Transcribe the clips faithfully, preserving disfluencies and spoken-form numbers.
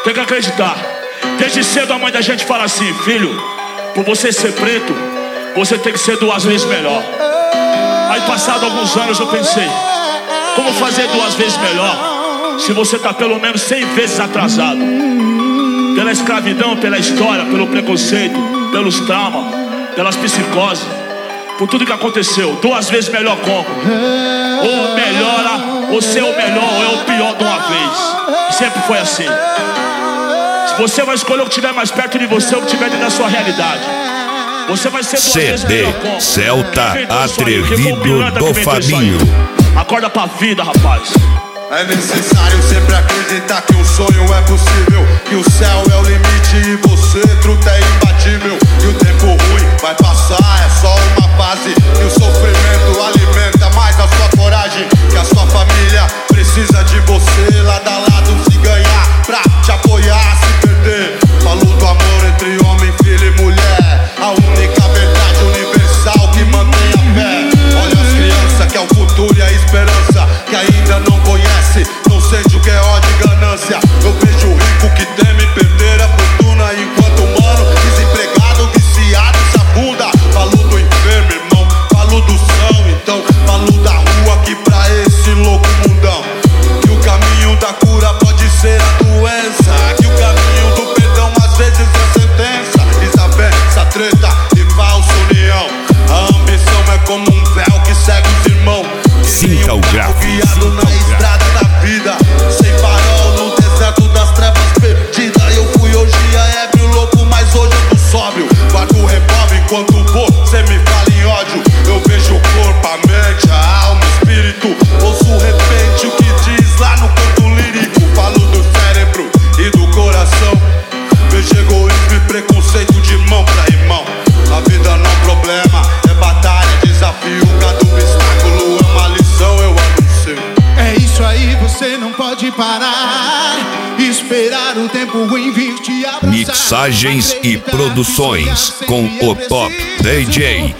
Tem que acreditar. Desde cedo a mãe da gente fala assim: filho, por você ser preto, você tem que ser duas vezes melhor. Aí passado alguns anos eu pensei: como fazer duas vezes melhor se você tá pelo menos cem vezes atrasado? Pela escravidão, pela história, pelo preconceito, pelos traumas, pelas psicoses, por tudo que aconteceu. Duas vezes melhor como? Ou melhora, ou ser o melhor, ou é o pior de uma vez. Sempre foi assim. Você vai escolher o que estiver mais perto de você, ou o que estiver dentro da sua realidade. Você vai ser duas vezes melhor como? C D Celta Atrevido do Fabinho. Acorda pra vida, rapaz. É necessário sempre acreditar que um sonho é possível, que o céu é o limite e você, truta, é imbatível. E o tempo ruim vai passar, é só uma fase. E o sofrimento alimenta mais a sua coragem. Que a sua família precisa de você, lado a lado se ganhar, pra te apoiar, se perder. Falo do amor entre homem, filho e mulher, a única verdade universal que mantém a fé. Olha as crianças, que é o futuro e a esperança, que ainda não conhece, não sente o que é ódio e ganância. Eu vejo o rico que teme perder a fortuna, enquanto o mano desempregado, viciado, essa bunda. Falo do enfermo, irmão, falo do são, então falo da rua aqui pra esse louco mundão. Que o caminho da cura pode ser a doença, que o caminho do perdão às vezes é a sentença. Desavença, treta e falsa união. A ambição é como um véu que segue os irmãos. Sinta o gráfico, guiado na estrada da vida, sem farol no deserto das trevas perdida. Eu fui hoje a ébrio louco, mas hoje eu tô sóbrio. Guardo o revólver enquanto vou, cê me fala em ódio. Eu vejo o corpo, a mente, a alma, o espírito. Ouço de repente o que diz lá no canto lírico. Falo do cérebro e do coração. Vejo egoísmo e preconceito de mão pra irmão. A vida não é problema, é batalha, desafio. Cada obstáculo é uma lição, eu anuncio. É isso aí, você não pode parar. Esperar o tempo ruim vir te abraçar. Mixagens e produções com o Top D J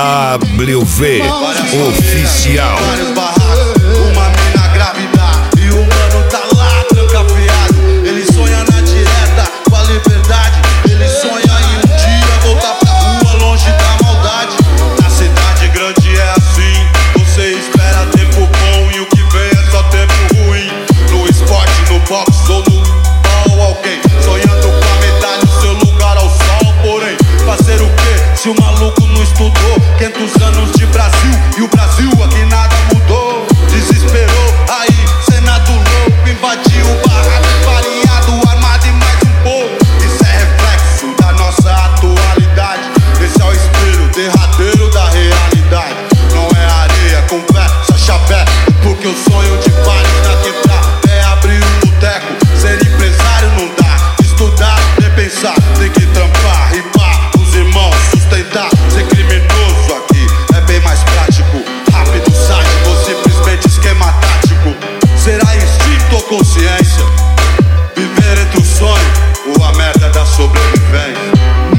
W V Oficial. Vários barracos, uma mina grávida e o mano tá lá trancafiado. Ele sonha na direta com a liberdade. Ele sonha em um dia voltar pra rua longe da maldade. Na cidade grande é assim, você espera tempo bom e o que vem é só tempo ruim. No esporte, no boxe ou no ball, alguém sonhando com a medalha, o seu lugar ao sol. Porém, fazer o quê se o maluco não estudou? quinhentos anos de Brasil e o Brasil aqui nada mudou. Desesperou, aí Senado louco invadiu o barraco, variado, armado e mais um pouco. Isso é reflexo da nossa atualidade. Esse é o espelho derradeiro da realidade. Não é areia, conversa, chapé, porque o sonho de vários na quebrada é abrir um boteco. Ser empresário não dá, estudar, nem pensar. Tem que trampar, ripar, os irmãos sustentar. Ser criminoso aqui é bem mais prático. Rápido, sádico ou simplesmente esquema tático. Será instinto ou consciência? Viver entre o sonho ou a merda da sobrevivência?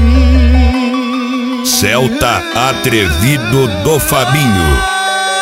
Celta Atrevido do Fabinho.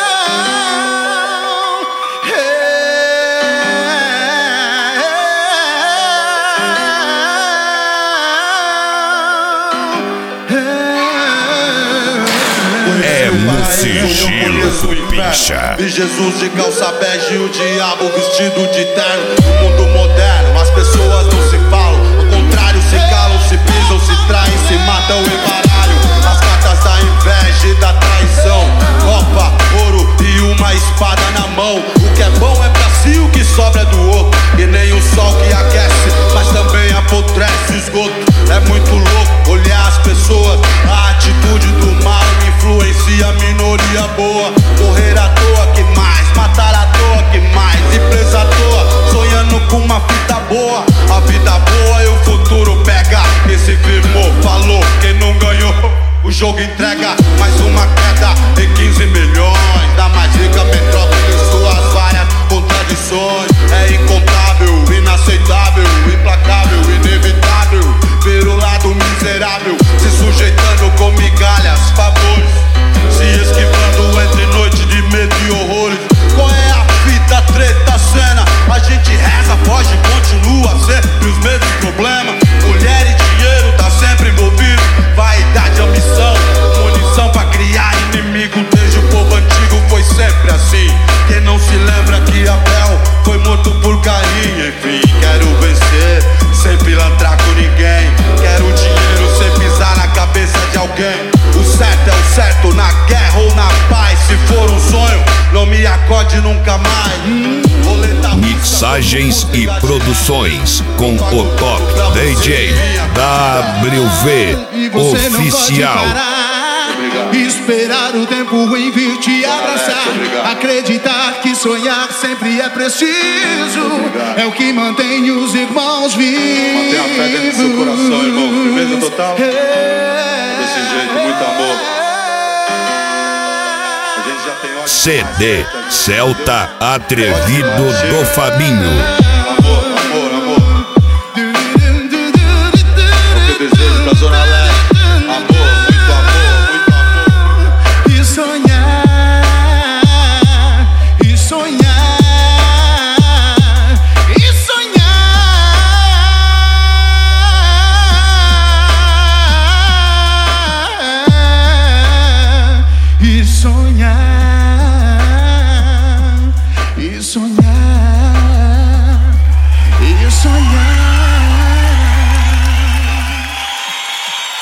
É no sigilo do pincha. Vi Jesus de calça bege e o diabo vestido de terno. No mundo moderno as pessoas não se falam, ao contrário, se calam, se pisam, se traem, se matam em baralho. As cartas da inveja e da traição, copa, ouro e uma espada na mão. O que é bom é pra si, o que sobra é do outro. E nem o sol que aquece, mas também apodrece o esgoto. É muito louco olhar as pessoas, a atitude do mal influencia a minoria boa. Correr à toa que mais, matar à toa que mais, e presa à toa, sonhando com uma fita boa. A vida boa e o futuro pega. Quem se firmou, falou, quem não ganhou, o jogo entrega. Mais uma queda em quinze milhões, da mais rica metrópole em suas várias contradições. É incontável, inaceitável, implacável, inevitável ver o lado miserável, se sujeitando com migalhas, favores, se esquivando entre noite de medo e horrores. Qual é a fita, treta, cena? A gente reza, foge, continua sempre os mesmos Produções com o top D J W V Oficial. Esperar o tempo ruim vir te abraçar. Acreditar que sonhar sempre é preciso. É o que mantém os irmãos vivos. Mantenha a fé dentro do seu coração, irmão. Firmeza total. Desse jeito, muito amor. A gente já tem ódio. C D Celta Atrevido do Fabinho. Amor, amor, amor. É o que eu desejo pra Zona Leste. Amor, muito amor, muito amor. E sonhar, e sonhar, e sonhar, e sonhar, e sonhar, e sonhar.